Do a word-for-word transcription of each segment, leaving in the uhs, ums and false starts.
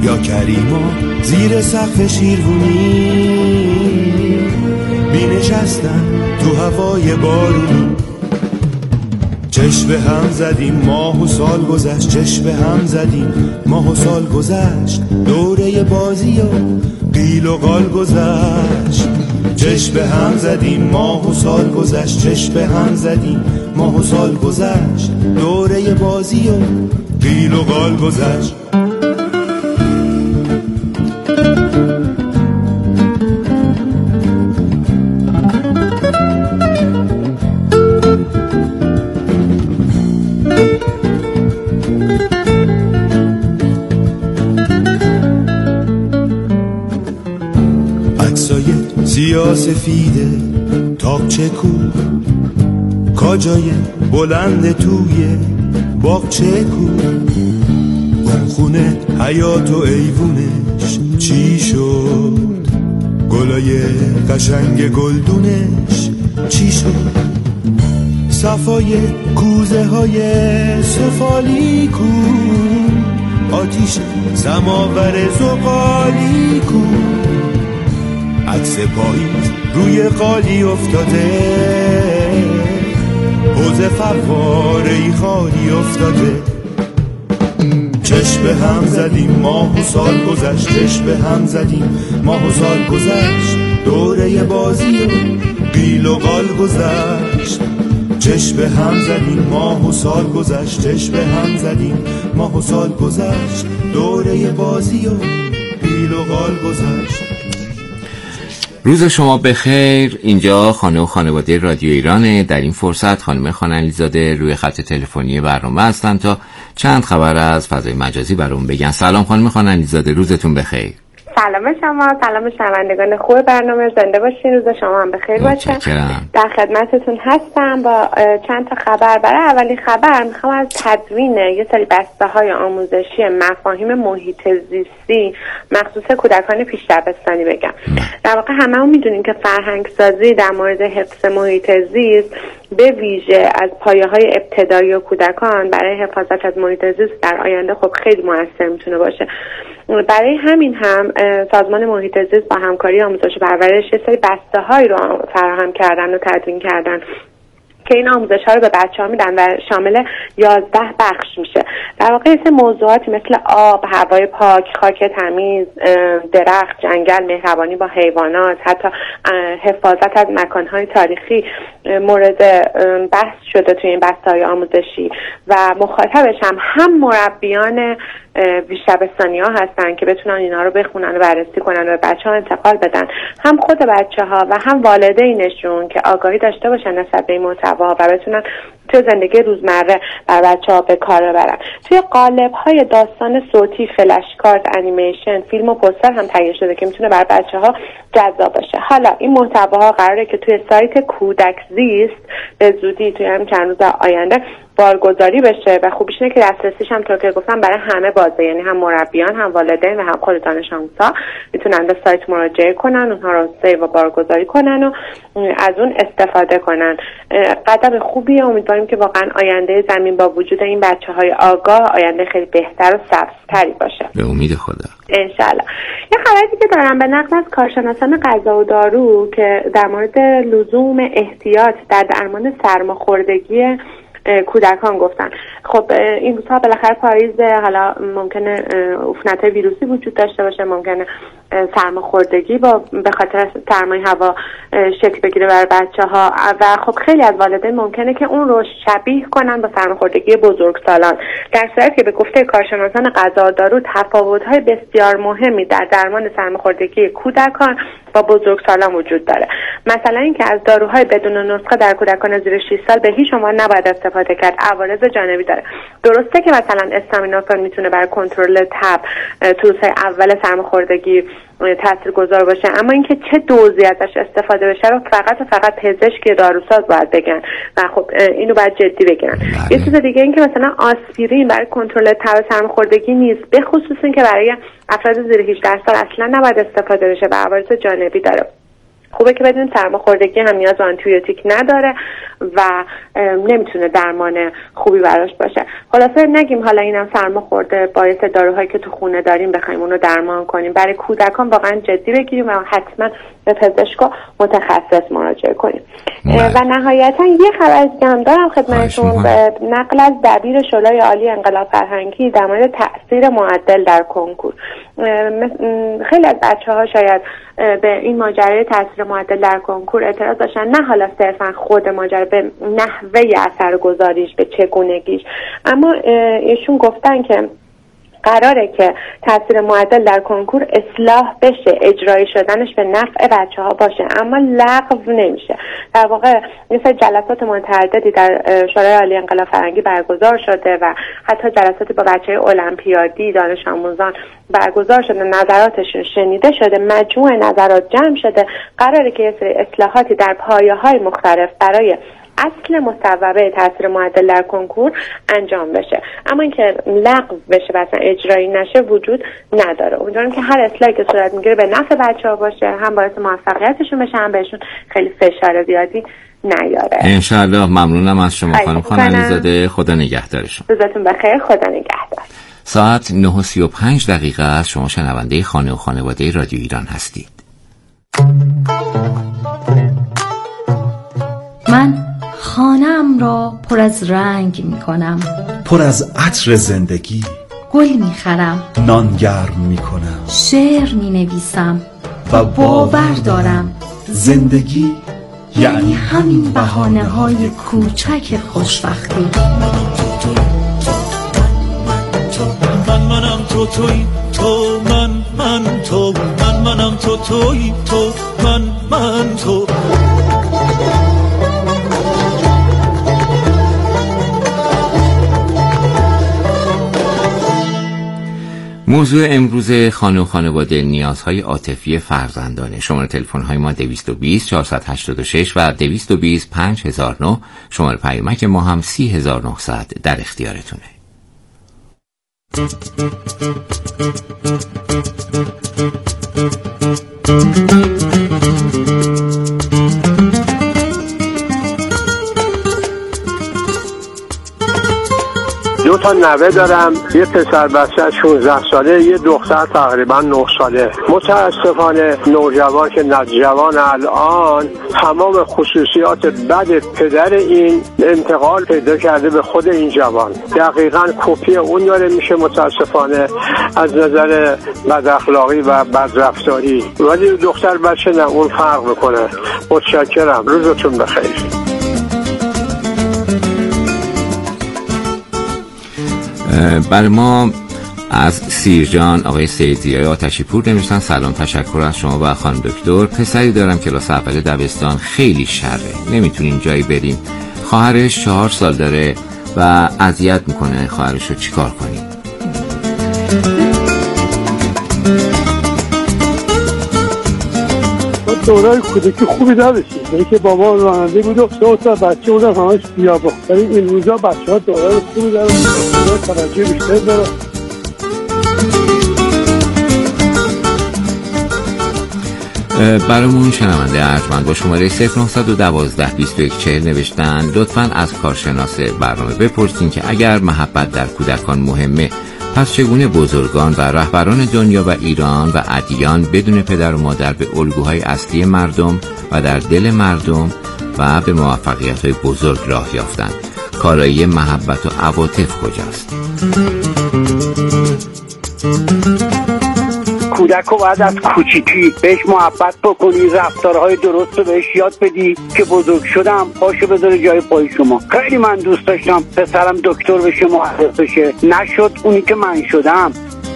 یا کریما زیر سقف شیروانی بینشستن تو هوای بارونی. چشم به هم زدیم ماه و سال گذشت، چشم به هم زدیم ماه و سال گذشت، دوره بازی و قیل و قال گذشت. چشم به هم زدیم ماه و سال گذشت، چشم به هم زدیم ماه و سال گذشت، دوره بازی و قیل و قال گذشت. عکسای سیاه سفیده تاقچه کو، کاجای بلند توی باغچه کو، اون خونه حیات و ایوونش چی شد، گلای قشنگ گلدونش چی شد، صفای کوزه های سفالی کو، آتیش سماور زغالی کو، عکس پاییز روی قالی افتاده، حوض فواره‌ای خالی افتاده. چشم به هم زدیم ماه و سال گذشت، چشم به هم زدیم ماه و سال گذشت، دوره بازی و قیل و قال گذشت. چشم به هم زدیم ماه و سال گذشت، چشم به هم زدیم ماه و سال گذشت، دوره بازی و قیل و قال گذشت. روز شما بخیر. اینجا خانه و خانواده رادیو ایرانه. در این فرصت خانم خان علیزاده روی خط تلفنی برنامه هستن تا چند خبر از فضای مجازی برام بگن. سلام خانم خان علیزاده، روزتون بخیر. سلام شما، سلام شنوندگان خوب برنامه، زنده باشین، روز شما هم بخیر باشه. در خدمتتون هستم با چند تا خبر. برای اولین خبر میخوام از تدوین یه سری بسته‌های آموزشی مفاهیم محیط زیستی مخصوص کودکان پیش دبستانی بگم. در واقع هممون میدونیم که فرهنگ سازی در مورد حفظ محیط زیست به ویژه از پایه‌های ابتدایی و کودکان برای حفاظت از محیط زیست در آینده خب خیلی موثر میتونه باشه. برای همین هم سازمان محیط زیست با همکاری آموزش و پرورش یه سری بسته‌هایی رو فراهم کردن و تدوین کردن که این آموزش‌ها رو به بچه‌ها میدن و شامل یازده بخش میشه. در واقع این موضوعاتی مثل آب، هوای پاک، خاک تمیز، درخت، جنگل، مهربانی با حیوانات، حتی حفاظت از مکان‌های تاریخی مورد بحث شده توی این بسته‌های آموزشی و مخاطبش هم هم مربیان بیش‌دبستانی‌ها هستن که بتونن اینا رو بخونن و بررسی کنن و به بچه‌ها انتقال بدن، هم خود بچه‌ها و هم والدینشون که آگاهی داشته باشن نسبت به این محتوا و بتونن توی زندگی روزمره بر بچه‌ها به کار ببرن. توی قالب‌های داستان صوتی، فلش کارت، انیمیشن، فیلم و پوستر هم تهیه شده که میتونه بر بچه‌ها جذاب باشه. حالا این محتواها قراره که توی سایت کودک زیست به زودی توی همین چند روز آینده بارگذاری بشه و خوبیش اینه که دسترسیش هم طور که گفتم برای همه بازه، یعنی هم مربیان، هم والدین و هم خود دانش آموزها میتونن به سایت مراجعه کنن، اونها رو سیو و بارگذاری کنن و از اون استفاده کنن. قدم خوبیه، امیدواریم که واقعا آینده زمین با وجود این بچه‌های آگاه آینده خیلی بهتر و سبزتری باشه. به امید خدا. انشالله. یه خبری که دارم به نقل از کارشناسان غذا و دارو که در مورد لزوم احتیاط در درمان سرماخوردگی کودکان گفتن. خب این روزها بالاخره پاییز، حالا ممکنه عفونت‌های ویروسی وجود داشته باشه، ممکنه سرماخوردگی با به خاطر سرمای هوا شکل بگیره برای بچه‌ها و خب خیلی از والدین ممکنه که اون رو شبیه کنن با سرماخوردگی بزرگسالان، در صورتی که به گفته کارشناسان غذا و دارو تفاوت‌های بسیار مهمی در درمان سرماخوردگی کودکان با بزرگسالان وجود داره. مثلا اینکه از داروهای بدون نسخه در کودکان زیر شش سال به هیچ عنوان نباید استفاده کرد، عوارض جانبی داره. درسته که مثلا استامینوفن میتونه برای کنترل تب تو روزهای اول سرماخوردگی تاثیرگذار باشه، اما اینکه چه دوزی ازش استفاده بشه رو فقط و فقط پزشک داروساز باید بگن و خب اینو باید جدی بگیرن. یه چیز دیگه این که مثلا آسپرین برای کنترل تب سرماخوردگی نیست، به خصوص این که برای افراد زیر هجده سال اصلا نباید استفاده بشه و عوارض جانبی داره. خوبه که بدونیم سرماخوردگی هم نیاز به آنتیبیوتیک نداره و نمیتونه درمان خوبی براش باشه. خلاصه نگیم حالا اینم سرماخورده باعث داروهایی که تو خونه داریم بخوایم اونو درمان کنیم. برای کودکان واقعا جدی بگیریم و حتما به پزشک متخصص مراجعه کنیم. و نهایتا یه خبر دیگه هم دارم خدمتتون، به نقل از دبیر شورای عالی انقلاب فرهنگی در مورد تاثیر معدل در کنکور. خیلی از بچه‌ها شاید به این ماجرای تاثیر معدل در کنکور اعتراض داشتن، نه حالا صرفا خود ماجرا، به نحوه اثرگذاریش، به چگونگیش، اما ایشون گفتن که قراره که تاثیر معدل در کنکور اصلاح بشه، اجرایی شدنش به نفع بچه ها باشه، اما لغو نمیشه. در واقع مثل جلسات متعددی در شورای عالی انقلاب فرهنگی برگزار شده و حتی جلساتی با بچه های المپیادی، دانش آموزان برگزار شده، نظراتشون شنیده شده، مجموع نظرات جمع شده. قراره که یه سری اصلاحاتی در پایه‌های مختلف برای اصل مصوبه تاثیر معدل در کنکور انجام بشه، اما اینکه لغو بشه و اصلا اجرایی نشه وجود نداره. امیدوارم که هر اصلاحی که صورت میگیره به نفع بچه‌ها باشه، هم باعث موفقیتشون بشه، هم بهشون خیلی فشار زیادی نیاره. انشالله. ممنونم از شما خانم خانلیزاده. خدا نگهدارشون. روزتون بخیر. خدا نگهدار. ساعت نه و سی و پنج دقیقه است. شما شنونده خانه و خانواده رادیو ایران هستید. من خانه‌ام را پر از رنگ می کنم، پر از عطر زندگی. گل می خرم، نان گرم می کنم، شعر می نویسم و باور دارم زندگی یعنی همین بهانه های کوچک خوشبختی. من منم تو توی تو من من تو من منم تو توی تو من من تو. موضوع امروز خانه و خانواده نیازهای عاطفی فرزندانه. شماره تلفن‌های ما دویست و بیست چهارصد و هشتاد و شش و دویست و بیست پنج هزار و نه. شماره پیامک ما هم سی هزار و نهصد در اختیارتونه. دو تا نوه دارم، یه پسر بچه شانزده ساله، یه دختر تقریبا نه ساله. متاسفانه نوجوان که نوجوان الان تمام خصوصیات بد پدر این انتقال پیدا کرده به خود این جوان. دقیقاً کپی اون داره میشه متاسفانه از نظر بد اخلاقی و بد رفتاری، ولی دختر بچه نه، اون فرق میکنه. متشکرم. روزتون بخیر. برای ما از سیرجان آقای سیدزیای آتشی پور نمیشتن. سلام، تشکر از شما و خانم دکتر. پسری دارم کلاس اول دبستان، خیلی شره، نمیتونیم جایی بریم. خواهرش چهار سال داره و اذیت میکنه. خواهرش رو چیکار کنیم؟ دورای کودکی خوبی نداشتیم، یعنی که بابا راننده بود و سه تا بچه بودن همش بیابان، ولی این روزا بچه‌ها دورای خوبی دارن، توجه بیشتر دارن. برامون شنونده ارجمند با شماره صفر نه یک دو بیست و یک چهل نوشتن لطفاً از کارشناس برنامه بپرسین که اگر محبت در کودکان مهمه، پس چگونه بزرگان و رهبران دنیا و ایران و ادیان بدون پدر و مادر به الگوهای اصلی مردم و در دل مردم و به موفقیت‌های بزرگ راه یافتند؟ کارایی محبت و عواطف کجاست؟ کودک رو باید از کوچیکی بهش محبت بکنی، رفتارهای درست رو بهش یاد بدی که بزرگ شدم پاشو بذاره جای پای شما. خیلی من دوست داشتم پسرم دکتر بشه، مهندس بشه، نشد اونی که من شدم.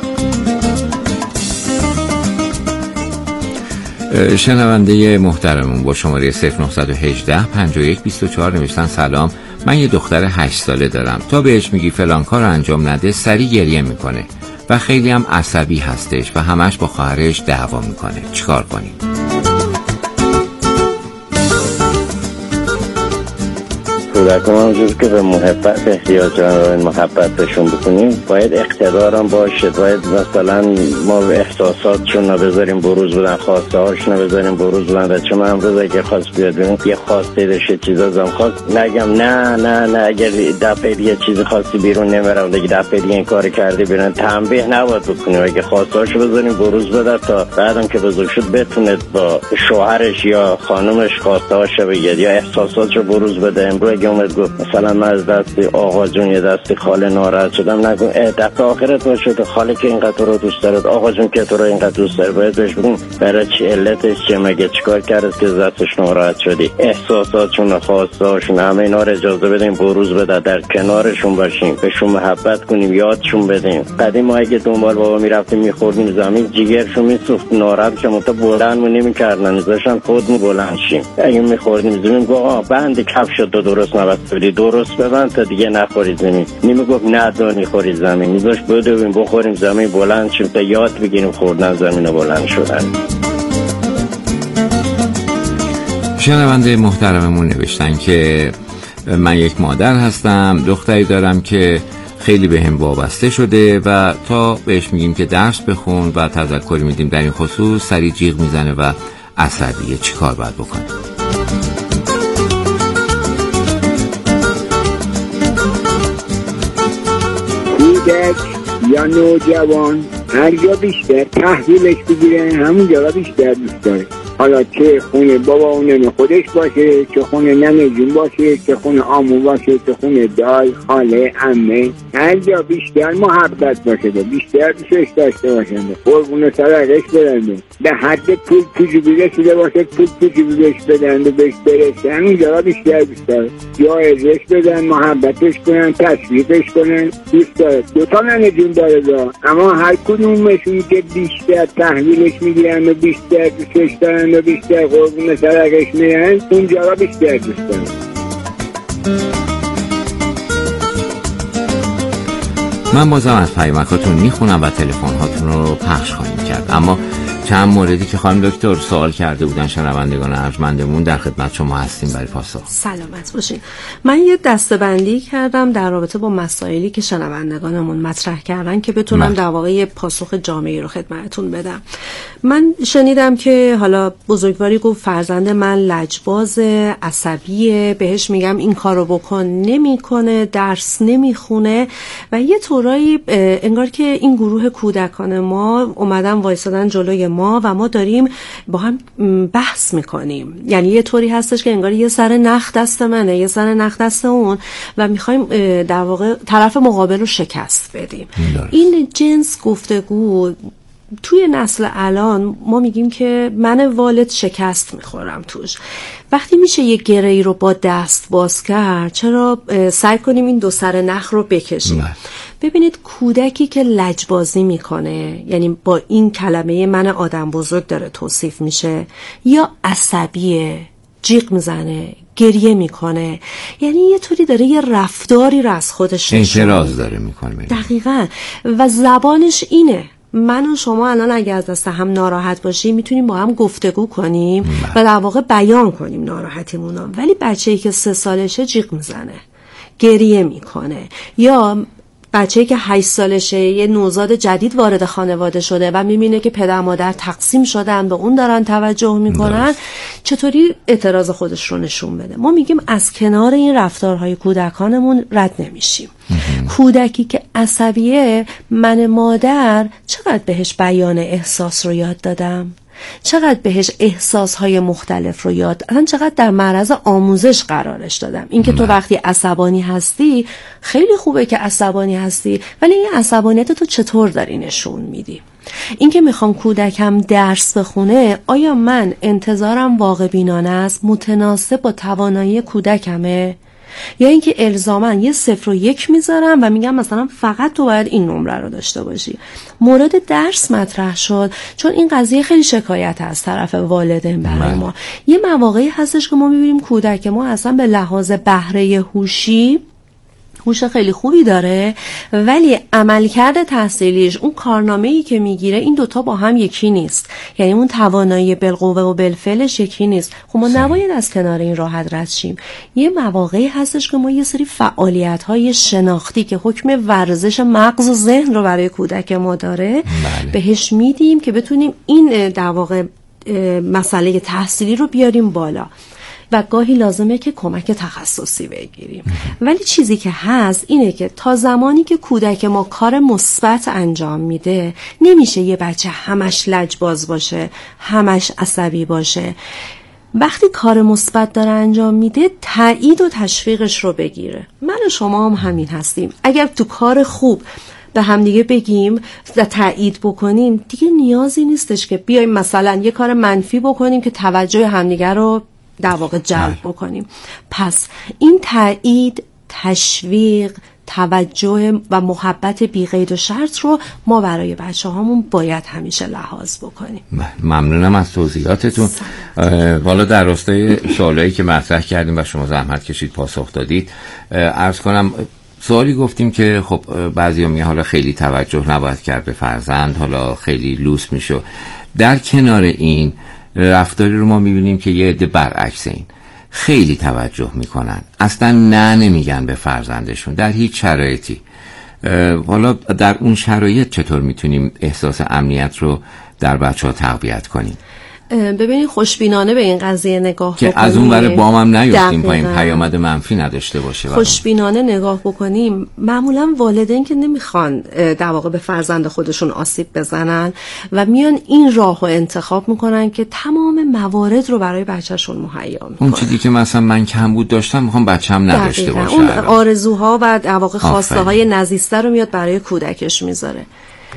شنونده محترمون با شماره صفر نه یک هشت پنجاه و یک بیست و چهار نوشتن سلام، من یه دختر هشت ساله دارم، تا بهش میگی فلان کار رو انجام نده سریع گریه میکنه و خیلی هم عصبی هستش و همش با خواهرش دعوا میکنه. چیکار کنیم؟ کودکان همونجور که به محبت احتیاج دارن محبت بهشون بکنیم، باید اقتدارم باشه، باید مثلا ما احساساتشون رو بذاریم بروز بدن، خواسته هاشون رو بذاریم بروز بدن. بچه من امروز اگه خواست بیاد ببین یه خواسته داشته چیزا زم خواست نگم نه نه نه اگر دفعه دیگه چیزی خواستی بیرون نمیرم، دیگه دفعه دیگه این کار کردی بیرون، تنبیه نباید بکنیم. اگه خواسته هاشو بذاریم بروز بده تا بعدم که بزرگ شد بتونه با شوهرش یا خانمش خواسته هاشو بگه یا احساساتشو بروز بده. امروز اگه اومد گفت مثلا من از دست آقا جون یه دستی خاله ناراحت شدم، نگو دفعه آخرت باشه تو خاله که اینقدر رو دوست داره، آقا جون که تو رو اینقدر دوست داره، باید بهش بگیم برای چی، علتش چیه، مگه چیکار کرده که دستش ناراحت شدی. احساساتشون خواسته هاشون همه اینا رو اجازه بدیم بروز بده، در کنارشون باشیم، بهشون محبت کنیم، یادشون بدیم. قدیم ما اگه دنبال بابا میرفتیم میخوردیم زمین جیگرشون میسوخت، ناراحت شدم تا بلندمون نمیکردن، میذاشتن خودمون بلند شیم. اگه میخوردیم زمین گفت آقا بند کفشت دو درست نبسته درست ببند تا دیگه نخوری زمین. نمیگفت نه دانی خوری زمین، میذاش بدویم بخوریم زمین بلند شیم تا یاد بگیریم خوردن زمین بلند شدن. شنونده محترممون نوشتن که من یک مادر هستم، دختری دارم که خیلی به هم وابسته شده و تا بهش میگیم که درس بخون و تذکری میدیم در این خصوص سری جیغ میزنه و عصبیه. چی کار باید بکنه؟ کودک یا نوجوان هر جا بیشتر تحویلش بگیره همون جا بیشتر دوست داره. حالا چه خونه بابا و ننه خودش باشه، چه خونه ننه جون باشه، چه خونه عمو باشه، چه خونه دای، خاله، عمه، هر جا بیشتر محبت باشه، بیشتر دوستش داشته باشن، قربون صدقش بدن، به حد پول توجیبی رسیده باشه پول توجیبی بهش بدن و بهش برسن، اون جا بیشتر دوست داره. جایزش بدن، محبتش کنن، تشویقش کنن، دوست داره. دوتا ننه جون داره دا. اما هر کدومشون که بیشتر تحویلش میگیرن و بیشتر دوستش دارن و بیشتر قربون صدقش میرن، اونجا را بیشتر دوست دارن. من بازم از پیامکاتون میخونم و تلفن هاتون رو پخش خواهیم کرد، اما چند موردی که خانم دکتر سوال کرده بودن شنوندگان ارجمندمون در خدمت شما هستیم برای پاسخ. سلامت باشین. من یه دسته‌بندی کردم در رابطه با مسائلی که شنوندگانمون مطرح کردن که بتونم در واقع یه پاسخ جامعی رو خدمتتون بدم. من شنیدم که حالا بزرگواری گفت فرزند من لجباز، عصبیه، بهش میگم این کارو بکن نمیکنه، درس نمیخونه و یه طورایی انگار که این گروه کودکان ما اومدن وایسادن جلوی ما و ما داریم با هم بحث میکنیم. یعنی یه طوری هستش که انگار یه سر نخ دست منه، یه سر نخ دست اون و میخوایم در واقع طرف مقابل رو شکست بدیم. این جنس گفتگو توی نسل الان ما میگیم که من والد شکست میخورم توش. وقتی میشه یه گره‌ای رو با دست باز کرد، چرا سعی کنیم این دو سر نخ رو بکشیم؟ نه. ببینید کودکی که لجبازی میکنه، یعنی با این کلمه من آدم بزرگ داره توصیف میشه، یا عصبیه، جیغ میزنه، گریه میکنه، یعنی یه طوری داره یه رفتاری رو از خودش اعتراض داره میکنه. دقیقاً. و زبانش اینه. من و شما الان اگه از دست هم ناراحت باشیم میتونیم با هم گفتگو کنیم و در واقع بیان کنیم ناراحتیمون رو، ولی بچه‌ای که سه سالشه جیغ میزنه، گریه میکنه، یا بچه‌ای که هشت سالشه یه نوزاد جدید وارد خانواده شده و میبینه که پدر مادر تقسیم شدن، به اون دارن توجه میکنن، چطوری اعتراض خودش رو نشون بده؟ ما میگیم از کنار این رفتارهای کودکانمون رد نمیشیم. کودکی که عصبیه، من مادر چقدر بهش بیان احساس رو یاد دادم، چقدر بهش احساسهای مختلف رو یاد، اصلا چقدر در معرض آموزش قرارش دادم. اینکه تو وقتی عصبانی هستی خیلی خوبه که عصبانی هستی، ولی این عصبانیت تو چطور داری نشون میدی؟ اینکه میخوام کودکم درس بخونه، آیا من انتظارم واقع بینانه است، متناسب با توانایی کودکمه، یا اینکه الزاما یه صفر و یک میذارم و میگم مثلا فقط تو باید این نمره رو داشته باشی؟ مورد درس مطرح شد چون این قضیه خیلی شکایت از طرف والدین برای ما. یه مواقعی هستش که ما میبینیم کودک ما اصلا به لحاظ بهره هوشی هوش خیلی خوبی داره ولی عملکرد تحصیلیش، اون کارنامه‌ای که میگیره، این دوتا با هم یکی نیست. یعنی اون توانایی بالقوه و بالفعلش یکی نیست. خب ما نباید از کنار این راحت رد شیم. یه مواقعی هستش که ما یه سری فعالیت‌های شناختی که حکم ورزش مغز و ذهن رو برای کودک ما داره بله. بهش میدیم که بتونیم این در واقع مسئله تحصیلی رو بیاریم بالا و گاهی لازمه که کمک تخصصی بگیریم. ولی چیزی که هست اینه که تا زمانی که کودک ما کار مثبت انجام میده، نمیشه یه بچه همش لجباز باشه، همش عصبی باشه. وقتی کار مثبت داره انجام میده، تایید و تشویقش رو بگیره. من و شما هم همین هستیم. اگر تو کار خوب به همدیگه بگیم و تایید بکنیم، دیگه نیازی نیستش که بیایم مثلا یه کار منفی بکنیم که توجه همدیگه رو در واقع جلب بکنیم. پس این تایید، تشویق، توجه و محبت بی قید و شرط رو ما برای بچه هامون باید همیشه لحاظ بکنیم. ممنونم از توضیحاتتون. والا در راستای سوالایی که مطرح کردیم و شما زحمت کشید پاسخ دادید، عرض کنم سوالی گفتیم که خب بعضیا میگن حالا خیلی توجه نباید کرد به فرزند، حالا خیلی لوس میشه. در کنار این رفتاری رو ما میبینیم که یه عده برعکس این خیلی توجه میکنن، اصلا نه نمیگن به فرزندشون در هیچ شرایطی. حالا در اون شرایط چطور میتونیم احساس امنیت رو در بچه ها تقویت کنیم؟ ببینید خوشبینانه به این قضیه نگاه که بکنیم از اون ور بام هم نیفتیم پایین، پیامد منفی نداشته باشه. خوشبینانه نگاه بکنیم. معمولا والدین که نمیخوان در واقع به فرزند خودشون آسیب بزنن و میان این راهو انتخاب میکنن که تمام موارد رو برای بچه‌شون مهیا میکنن. اون چیزی که مثلا من کمبود داشتم میخوام بچه‌م نداشته باشه. اون آرزوها و در واقع خواسته های نزیسته رو میاد برای کودکش میذاره.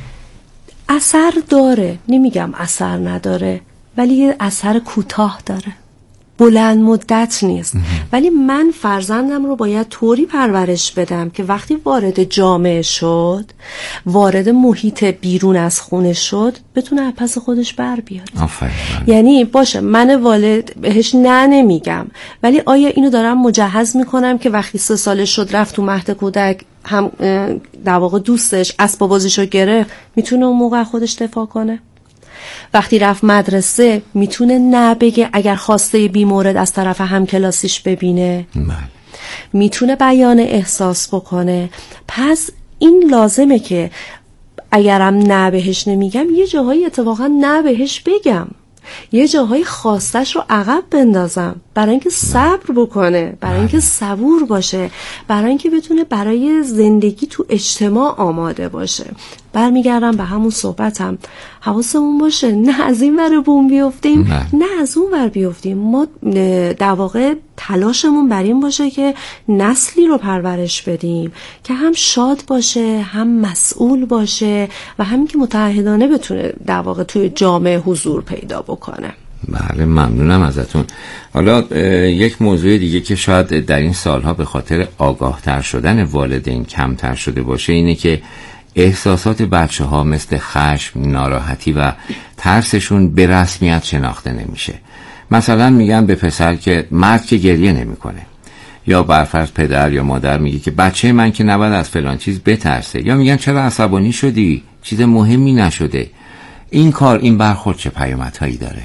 اثر داره، نمیگم اثر نداره، ولی یه اثر کوتاه داره، بلند مدت نیست. ولی من فرزندم رو باید طوری پرورش بدم که وقتی وارد جامعه شد، وارد محیط بیرون از خونه شد، بتونه از پس خودش بر بیاد. آفرین. یعنی باشه من والد بهش نه نمیگم، ولی آیا اینو دارم مجهز میکنم که وقتی سه سالش شد رفت تو مهد کودک، هم در واقع دوستش اسباب بازیشو گرفت، میتونه اون موقع خودش دفاع کنه؟ وقتی رفت مدرسه میتونه نه بگه اگر خواسته بیمورد از طرف همکلاسیش ببینه؟ میتونه بیان احساس بکنه؟ پس این لازمه که اگرم نه بهش نمیگم، یه جاهایی اتفاقا نه بهش بگم، یه جاهای خواستش رو عقب بندازم برای اینکه صبر بکنه، برای اینکه صبور باشه، برای اینکه بتونه برای زندگی تو اجتماع آماده باشه. برمیگردم به همون صحبتم، حواسمون باشه نه از این ور بوم بیفتیم نه. نه از اون ور بیفتیم. ما در واقع تلاشمون بر این باشه که نسلی رو پرورش بدیم که هم شاد باشه، هم مسئول باشه و همین که متعهدانه بتونه در واقع توی جامعه حضور پیدا بکنه. بله ممنونم ازتون. حالا یک موضوع دیگه که شاید در این سالها به خاطر آگاه تر شدن والدین کمتر شده باشه اینه که احساسات بچه ها مثل خشم، ناراحتی و ترسشون به رسمیت شناخته نمیشه. مثلا میگن به پسر که مرد که گریه نمیکنه، یا برفرض پدر یا مادر میگه که بچه من که نباید از فلان چیز بترسه، یا میگن چرا عصبانی شدی، چیز مهمی نشده. این کار، این برخورد چه پیامدهایی داره؟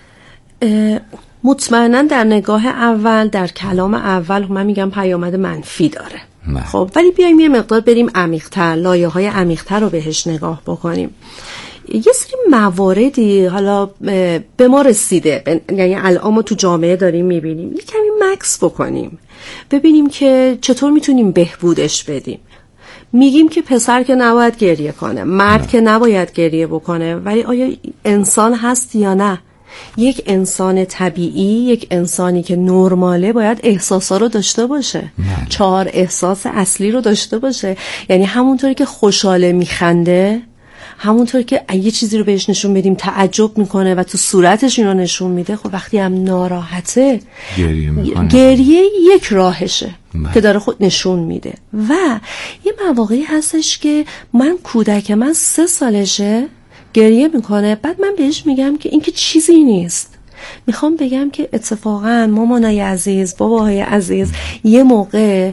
مطمئنا در نگاه اول، در کلام اول من میگم پیامد منفی داره. مه. خب ولی بیایم یه مقدار بریم عمیق‌تر، لایه‌های عمیق‌تر رو بهش نگاه بکنیم. یه سری مواردی حالا به ما رسیده، یعنی الان ما تو جامعه داریم میبینیم، یه کمی مکس بکنیم ببینیم که چطور میتونیم بهبودش بدیم. میگیم که پسر که نباید گریه کنه، مرد نه. که نباید گریه بکنه، ولی آیا انسان هست یا نه؟ یک انسان طبیعی، یک انسانی که نرماله باید احساسا رو داشته باشه، نه. چهار احساس اصلی رو داشته باشه. یعنی همونطوری که خوشحاله میخنده، همونطور که یه چیزی رو بهش نشون بدیم تعجب میکنه و تو صورتش اینو نشون میده، خب وقتی هم ناراحته گریه میکنه. گریه یک راهشه بله. که داره خود نشون میده. و یه مواقعی هستش که من کودک من سه سالشه گریه میکنه، بعد من بهش میگم که این که چیزی نیست. میخوام بگم که اتفاقا مامانای عزیز، باباهای عزیز، یه موقع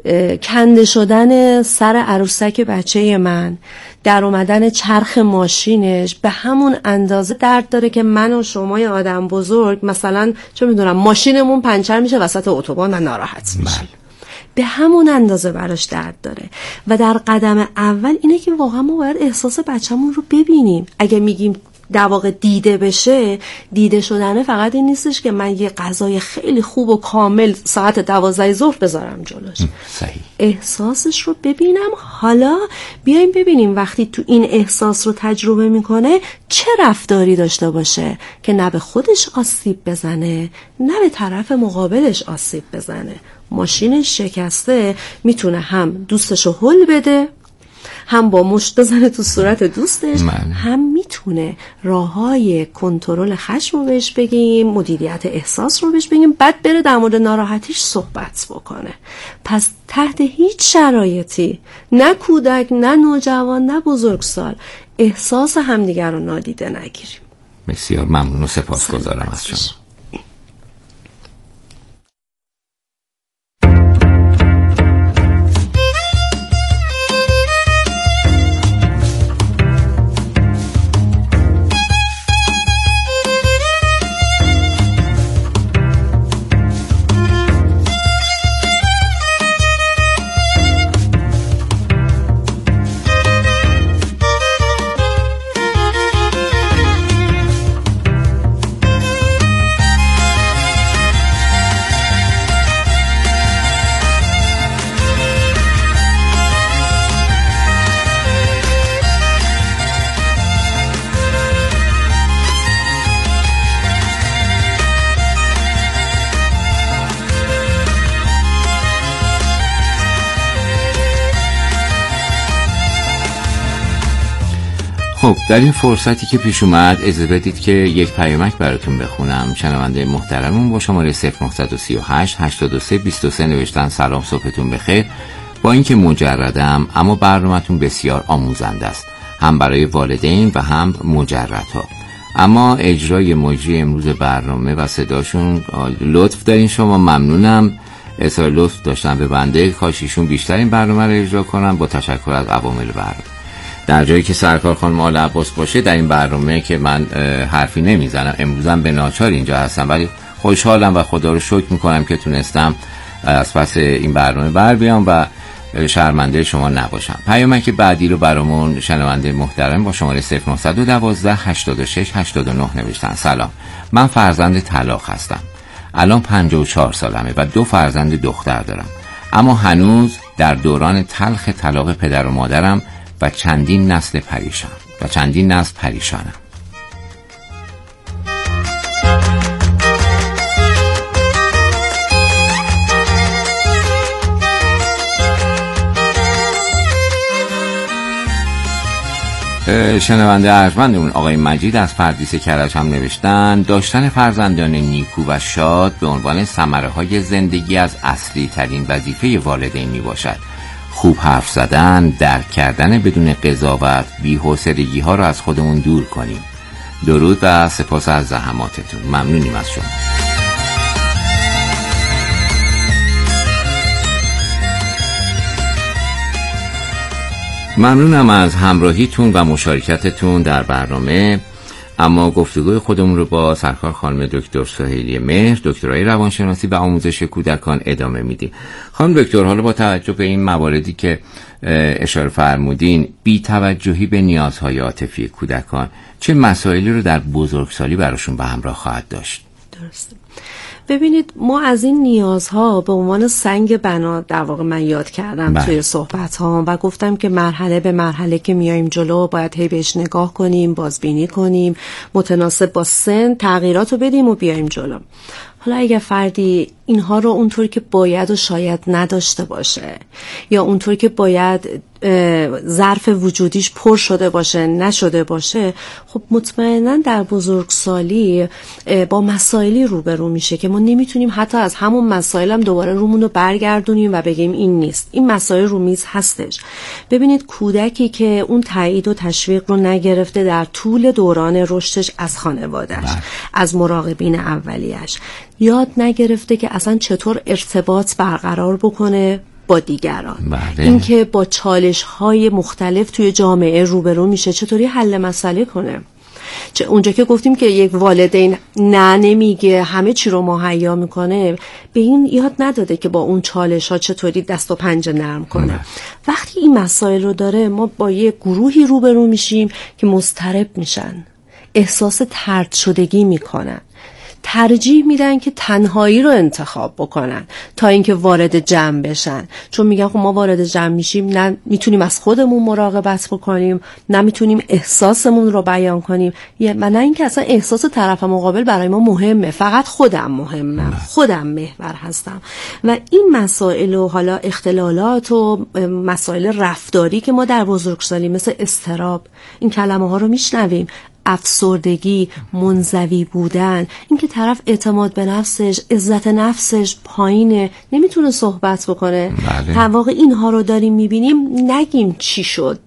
کنده شدن سر عروسک بچه من، در اومدن چرخ ماشینش به همون اندازه درد داره که من و شما یه آدم بزرگ مثلا چه میدونم ماشینمون پنچر میشه وسط اتوبان و ناراحت میشه. به همون اندازه براش درد داره. و در قدم اول اینه که واقعا ما باید احساس بچه‌مون رو ببینیم. اگه میگیم در واقع دیده بشه، دیده شدنه فقط این نیستش که من یه غذای خیلی خوب و کامل ساعت دوازده ظهر بذارم جلوش. صحیح. احساسش رو ببینم. حالا بیایم ببینیم وقتی تو این احساس رو تجربه میکنه چه رفتاری داشته باشه که نه به خودش آسیب بزنه نه به طرف مقابلش آسیب بزنه. ماشینش شکسته، میتونه هم دوستشو هل بده، هم با مشت بزنه تو صورت دوستش، من. هم میتونه راههای کنترل خشم رو بهش بگیم، مدیریت احساس رو بهش بگیم، بعد بره در مورد ناراحتیش صحبت بکنه. پس تحت هیچ شرایطی نه کودک نه نوجوان نه بزرگسال احساس همدیگر رو نادیده نگیریم. بسیار ممنون و سپاسگزارم از شما. خب در این فرصتی که پیش اومد اجازه بدید که یک پیامک براتون بخونم. شنونده محترمون با شماره صفر نه سه هشت هشتاد و سه بیست و سه نوشتن سلام صبحتون بخیر. با اینکه مجردم اما برنامه‌تون بسیار آموزنده است، هم برای والدین و هم مجردها. اما اجرای مجری امروز برنامه و صداشون لطف دارین شما، ممنونم. اظهار لطف داشتن به بنده، کاش ایشون بیشتر این برنامه رو اجرا کنن. با تشکر از عوامل برنامه. در جایی که سرکار خانم آل عباس باشه در این برنامه که من حرفی نمیزنم، امروزم به ناچار اینجا هستم، ولی خوشحالم و خدا رو شکر میکنم که تونستم از پس این برنامه بر بیام و شرمنده شما نباشم. پیامک بعدی رو برامون شنونده محترم با شماره صفر نه یک دو هشتاد و شش هشتاد و نه نوشتن سلام، من فرزند طلاق هستم، الان پنجاه و چهار سالمه و دو فرزند دختر دارم، اما هنوز در دوران تلخ طلاق پدر و مادرم و چندین نسل پریشان و چندین نسل پریشانم. شنونده ارجمندمون آقای مجید از پردیس کرج هم نوشتن داشتن فرزندان نیکو و شاد به عنوان ثمره های زندگی از اصلی ترین وظیفه والدین می باشد. خوب حرف زدن، درک کردن بدون قضاوت، بی‌حوصلگی ها را از خودمون دور کنیم. درود و سپاس از زحماتتون. ممنونیم از شما. ممنونم از همراهیتون و مشارکتتون در برنامه. اما گفتگوی خودمون رو با سرکار خانم دکتر سهیلی مهر، دکترای روانشناسی و آموزش کودکان ادامه میدیم. خانم دکتر، حالا با توجه به این مواردی که اشاره فرمودین، بی توجهی به نیازهای عاطفی کودکان چه مسائلی رو در بزرگسالی براشون به همراه خواهد داشت؟ درسته. ببینید ما از این نیازها به عنوان سنگ بنا در واقع من یاد کردم بله. توی صحبت ها و گفتم که مرحله به مرحله که میایم جلو باید هی بهش نگاه کنیم، بازبینی کنیم، متناسب با سن تغییرات رو بدیم و بیایم جلو. حالا اگه فردی اینها رو اونطور که باید و شاید نداشته باشه یا اونطور که باید ظرف وجودیش پر شده باشه نشده باشه، خب مطمئنا در بزرگسالی با مسائلی روبرو میشه که ما نمیتونیم حتی از همون مسائل هم دوباره رومون رو برگردونیم و بگیم این نیست. این مسائل رو میز هستش. ببینید کودکی که اون تایید و تشویق رو نگرفته در طول دوران رشدش از خانواده‌اش، از مراقبین اولیه‌اش، یاد نگرفته که اصلا چطور ارتباط برقرار بکنه با دیگران. بله. اینکه با چالش های مختلف توی جامعه روبرو میشه چطوری حل مسئله کنه. چه اونجا که گفتیم که یک والدین نه نمیگه همه چی رو مهیا میکنه، به این یاد نداده که با اون چالش ها چطوری دست و پنجه نرم کنه. نه. وقتی این مسائل رو داره ما با یک گروهی روبرو میشیم که مضطرب میشن، احساس طرد شدگی میکنن، ترجیح میدن که تنهایی رو انتخاب بکنن تا اینکه وارد جمع بشن، چون میگن خب ما وارد جمع میشیم نه میتونیم از خودمون مراقبت بکنیم، نه میتونیم احساسمون رو بیان کنیم، و نه اینکه اصلا احساس طرف مقابل برای ما مهمه، فقط خودم مهمم، خودم محور هستم. و این مسائل و حالا اختلالات و مسائل رفتاری که ما در بزرگسالی مثل اضطراب، این کلمه ها رو میشنویم، افسردگی، منزوی بودن، اینکه طرف اعتماد به نفسش، عزت نفسش پایینه، نمیتونه صحبت بکنه. بله. در واقع اینها رو داریم میبینیم، نگیم چی شد،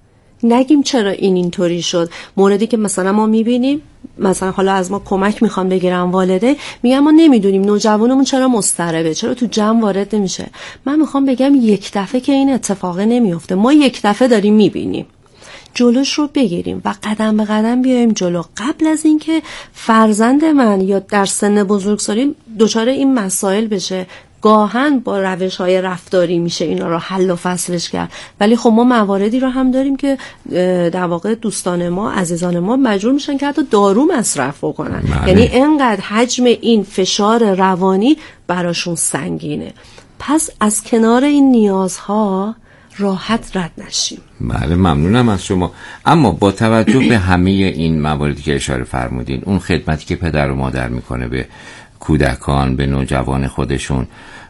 نگیم چرا این اینطوری شد. موردی که مثلا ما میبینیم، مثلا حالا از ما کمک میخوان بگیرن والده، میگن ما نمیدونیم نوجوانمون چرا مضطربه، چرا تو جمع وارد نمیشه. من میخوام بگم یک دفعه که این اتفاق نمیفته، ما یک دفعه داریم میبینیم، جلوش رو بگیریم و قدم به قدم بیایم جلو، قبل از اینکه فرزند من یا در سن بزرگسالی دچار این مسائل بشه. گاهن با روش‌های رفتاری میشه اینا رو حل و فصلش کرد، ولی خب ما مواردی رو هم داریم که در واقع دوستان ما، عزیزان ما مجبور میشن که حتی دارو مصرف بکنن. بله. یعنی انقدر حجم این فشار روانی براشون سنگینه. پس از کنار این نیازها راحت رد نشیم. بله، ممنونم از شما. اما با توجه به همه این مواردی که اشاره فرمودین، اون خدمتی که پدر و مادر میکنه به کودکان، به نوجوان خودشون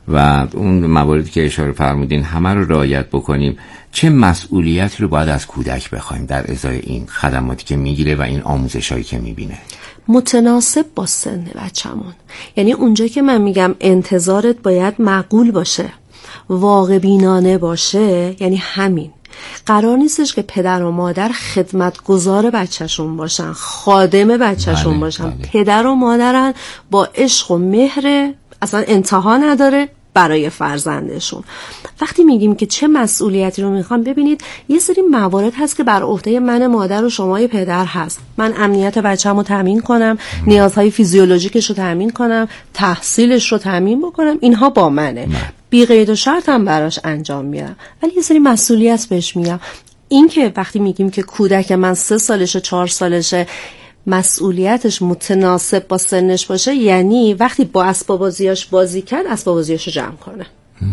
و اون مواردی که اشاره فرمودین همه رو رعایت بکنیم، چه مسئولیتی رو باید از کودک بخوایم در ازای این خدماتی که میگیره و این آموزشایی که میبینه؟ متناسب با سن بچه‌مون. یعنی اونجا که من میگم انتظارت باید معقول باشه، واقع بینانه باشه، یعنی همین. قرار نیستش که پدر و مادر خدمتگزار بچهشون باشن، خادم بچهشون بله، باشن. بله. پدر و مادرن با عشق و مهر اصلا انتها نداره برای فرزندشون. وقتی میگیم که چه مسئولیتی رو میخوام، ببینید یه سری موارد هست که بر عهده من مادر و شمای پدر هست. من امنیت بچه‌مو تامین کنم، نیازهای فیزیولوژیکش رو تامین کنم، تحصیلش رو تامین بکنم، اینها با منه. بی قید و شرط هم براش انجام میدم. ولی یه سری مسئولیت بهش میگم. این که وقتی میگیم که کودک من سه سالشه، چهار سالشه، مسئولیتش متناسب با سنش باشه، یعنی وقتی با اسباب بازیاش بازی کرد، اسباب بازیاشو جمع کنه.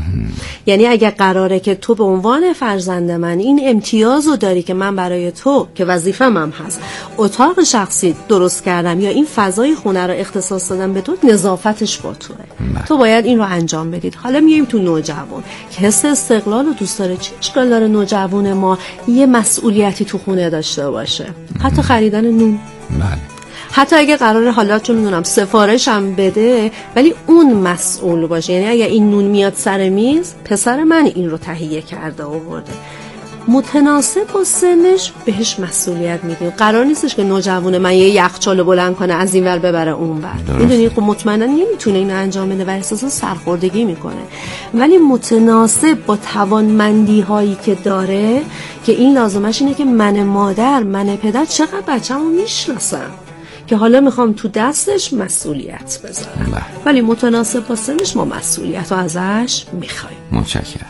یعنی اگه قراره که تو به عنوان فرزند من این امتیازو داری که من برای تو که وظیفه‌م هم هست اتاق شخصی درست کردم یا این فضای خونه رو اختصاص دادم به تو، نظافتش با توه، تو باید این رو انجام بدید. حالا میایم تو نوجوان که حس استقلال رو دوست داره. چه اشکال داره نوجوان ما یه مسئولیتی تو خونه داشته باشه؟ حتی خریدن نون، بله. حتی اگه قراره حالا چون میدونم سفارش هم بده، ولی اون مسئول باشه. یعنی اگه این نون میاد سر میز، پسر من این رو تهیه کرده آورده، متناسب با سنش بهش مسئولیت میدیم. قرار نیستش که نوجوان من یه یخچال بلند کنه از این ور ببره اون ور. میدونی خب مطمئنا نمیتونه اینو انجام بده و احساس سرخوردگی میکنه، ولی متناسب با توانمندی هایی که داره، که این لازمش اینه که من مادر، من پدر چقدر بچه‌مو میشناسم که حالا میخوام تو دستش مسئولیت بذارم. بله. ولی متناسب با سنش ما مسئولیت رو ازش میخوایم. متشکرم.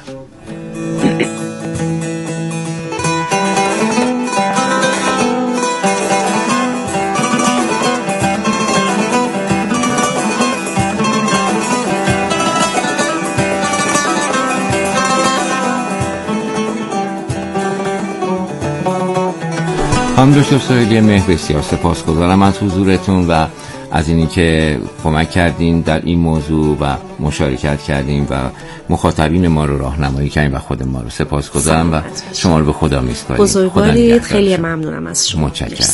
خانم دکتر سهیلی مهر، بسیار سپاسگزارم از حضورتون و از اینی که کمک کردین در این موضوع و مشارکت کردین و مخاطبین ما رو راهنمایی کردین و خود ما رو. سپاسگزارم و شما رو به خدا میسپاریم. بزرگوارید، خیلی ممنونم از شما. متشکرم.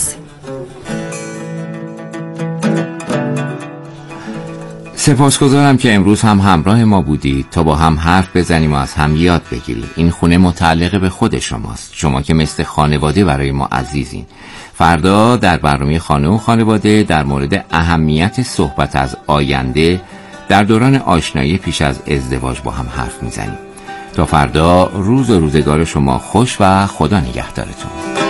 سپاسگزارم که امروز هم همراه ما بودید تا با هم حرف بزنیم و از هم یاد بگیریم. این خونه متعلق به خود شماست، شما که مثل خانواده برای ما عزیزین. فردا در برنامه خانه و خانواده در مورد اهمیت صحبت از آینده در دوران آشنایی پیش از ازدواج با هم حرف میزنیم. تا فردا روز و روزگار شما خوش و خدا نگهدارتون.